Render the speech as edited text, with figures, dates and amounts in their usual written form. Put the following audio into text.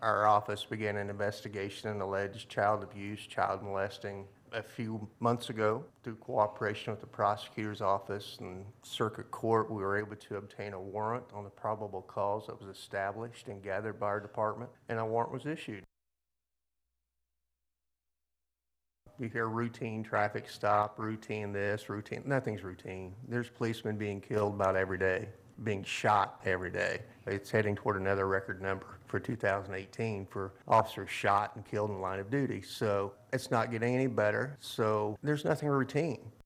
Our office began an investigation in alleged child abuse, child molesting a few months ago. Through cooperation with the prosecutor's office and circuit court, we were able to obtain a warrant on the probable cause that was established and gathered by our department, and a warrant was issued. You hear routine traffic stop, routine this, routine, nothing's routine. There's policemen being killed about every day, being shot every day. It's heading toward another record number for 2018 for officers shot and killed in the line of duty. So it's not getting any better. So there's nothing routine.